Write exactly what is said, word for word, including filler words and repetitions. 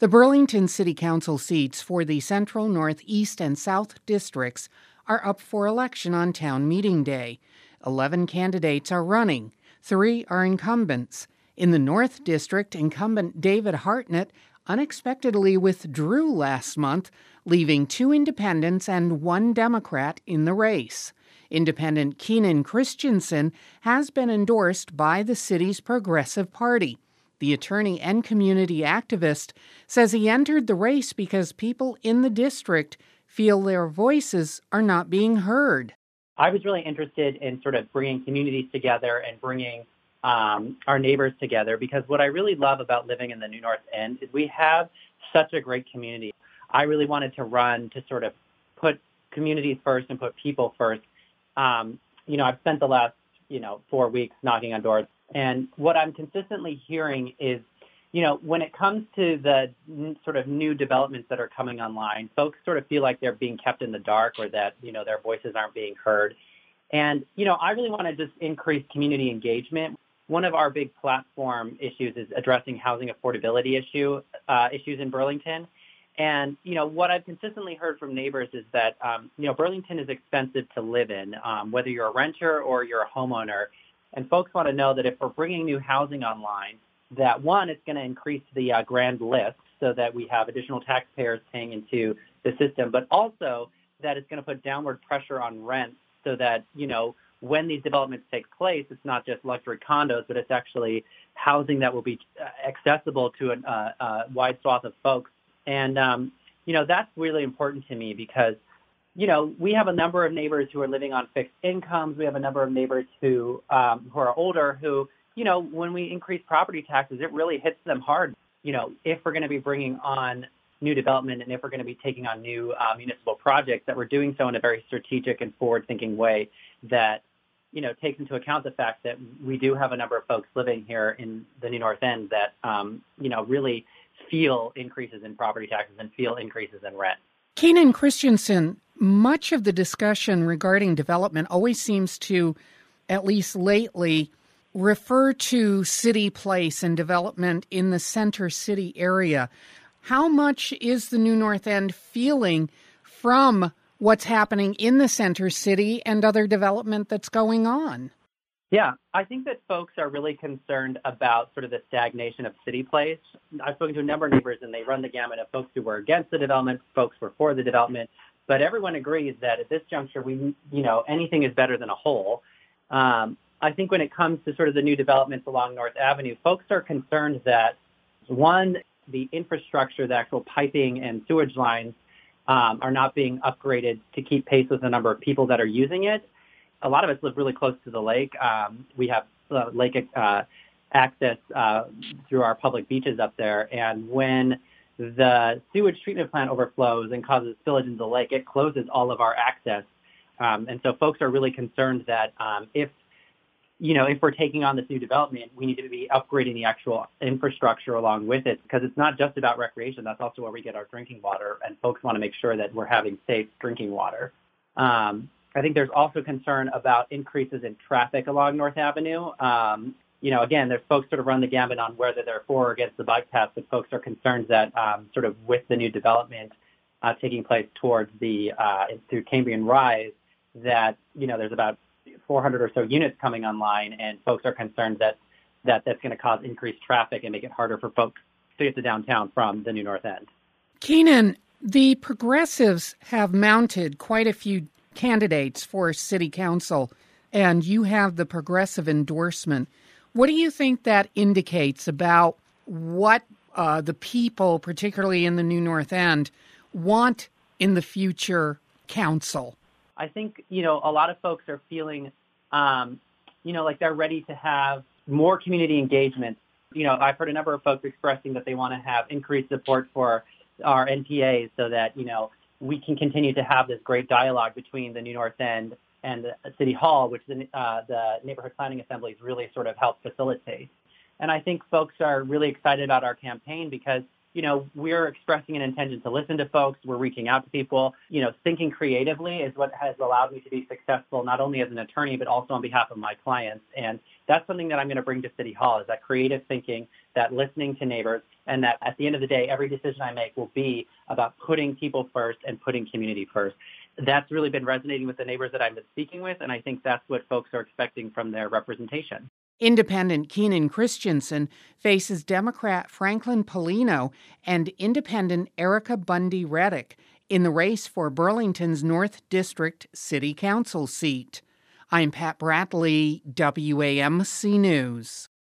The Burlington City Council seats for the Central, North, East, and South districts are up for election on town meeting day. Eleven candidates are running. Three are incumbents. In the North District, incumbent David Hartnett unexpectedly withdrew last month, leaving two independents and one Democrat in the race. Independent Keenan Christensen has been endorsed by the city's Progressive Party. The attorney and community activist says he entered the race because people in the district feel their voices are not being heard. I was really interested in sort of bringing communities together and bringing um, our neighbors together, because what I really love about living in the New North End is we have such a great community. I really wanted to run to sort of put communities first and put people first. Um, you know, I've spent the last, you know, four weeks knocking on doors. And what I'm consistently hearing is, you know, when it comes to the n- sort of new developments that are coming online, folks sort of feel like they're being kept in the dark, or that, you know, their voices aren't being heard. And, you know, I really want to just increase community engagement. One of our big platform issues is addressing housing affordability issue uh, issues in Burlington. And, you know, what I've consistently heard from neighbors is that, um, you know, Burlington is expensive to live in, um, whether you're a renter or you're a homeowner. And folks want to know that if we're bringing new housing online, that one, it's going to increase the uh, grand list so that we have additional taxpayers paying into the system, but also that it's going to put downward pressure on rents so that, you know, when these developments take place, it's not just luxury condos, but it's actually housing that will be accessible to a uh, uh, wide swath of folks. And, um, you know, that's really important to me because, you know, we have a number of neighbors who are living on fixed incomes. We have a number of neighbors who um, who are older who, you know, when we increase property taxes, it really hits them hard. You know, if we're going to be bringing on new development and if we're going to be taking on new uh, municipal projects, that we're doing so in a very strategic and forward-thinking way that, you know, takes into account the fact that we do have a number of folks living here in the New North End that, um, you know, really feel increases in property taxes and feel increases in rent. Keenan Christensen, much of the discussion regarding development always seems to, at least lately, refer to City Place and development in the Center City area. How much is the New North End feeling from what's happening in the Center City and other development that's going on? Yeah, I think that folks are really concerned about sort of the stagnation of City Place. I've spoken to a number of neighbors, and they run the gamut of folks who were against the development, folks who were for the development, but everyone agrees that at this juncture, we, you know, anything is better than a whole. Um, I think when it comes to sort of the new developments along North Avenue, folks are concerned that, one, the infrastructure, the actual piping and sewage lines um, are not being upgraded to keep pace with the number of people that are using it. A lot of us live really close to the lake. Um, we have uh, lake uh, access uh, through our public beaches up there. And when the sewage treatment plant overflows and causes spillage into the lake, it closes all of our access. Um, and so folks are really concerned that um, if, you know, if we're taking on this new development, we need to be upgrading the actual infrastructure along with it, because it's not just about recreation. That's also where we get our drinking water. And folks want to make sure that we're having safe drinking water. Um, I think there's also concern about increases in traffic along North Avenue. Um, you know, again, there's folks sort of run the gamut on whether they're for or against the bike path, but folks are concerned that um, sort of with the new development uh, taking place towards the, uh, through Cambrian Rise, that, you know, there's about four hundred or so units coming online, and folks are concerned that, that that's going to cause increased traffic and make it harder for folks to get to downtown from the New North End. Keenan, the progressives have mounted quite a few candidates for city council, and you have the progressive endorsement. What do you think that indicates about what uh, the people, particularly in the New North End, want in the future council? I think, you know, a lot of folks are feeling, um, you know, like they're ready to have more community engagement. You know, I've heard a number of folks expressing that they want to have increased support for our N P As so that, you know, we can continue to have this great dialogue between the New North End and the City Hall, which the, uh, the Neighborhood Planning Assemblies really sort of help facilitate. And I think folks are really excited about our campaign because, you know, we're expressing an intention to listen to folks. We're reaching out to people. You know, thinking creatively is what has allowed me to be successful, not only as an attorney, but also on behalf of my clients. And that's something that I'm going to bring to City Hall, is that creative thinking, that listening to neighbors. and that at the end of the day, every decision I make will be about putting people first and putting community first. That's really been resonating with the neighbors that I've been speaking with, and I think that's what folks are expecting from their representation. Independent Keenan Christensen faces Democrat Franklin Polino and Independent Erica Bundy Reddick in the race for Burlington's North District City Council seat. I'm Pat Bradley, W A M C News.